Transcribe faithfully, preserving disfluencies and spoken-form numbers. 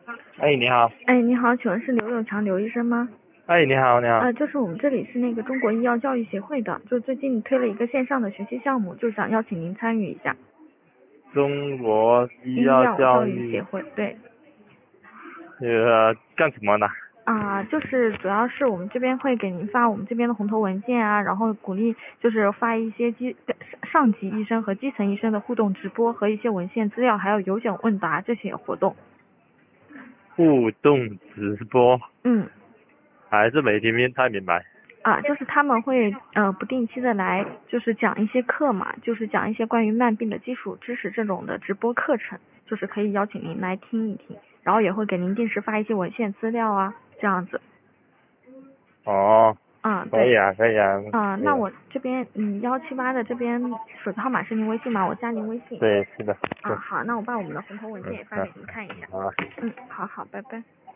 哎，你好。 哎，你好，请问是刘永强刘医生吗？ 哎，你好，你好。 呃，就是我们这里是那个中国医药教育协会的，就最近推了一个线上的学习项目，就想邀请您参与一下。 中国医医药药教育教育协会，对。 呃干什么呢？ 啊、就是主要是我们这边会给您发我们这边的红头文件啊，然后鼓励就是发一些基上级医生和基层医生的互动直播和一些文献资料，还有有奖问答这些活动。 互动直播嗯。 还是没听明太明白。 啊，就是他们会呃不定期的来，就是讲一些课嘛，就是讲一些关于慢病的基础知识这种的直播课程，就是可以邀请您来听一听，然后也会给您定时发一些文献资料啊，这样子。 哦， 嗯，对。 可以啊，可以啊， 啊、 可以啊。 那我这边嗯幺七八的这边手机号码是您微信吗？我加您微信。 对，是的， 啊， 是。 好，那我把我们的红头文件嗯， 也发好， 给您看一下。 好。 嗯，好好，拜拜。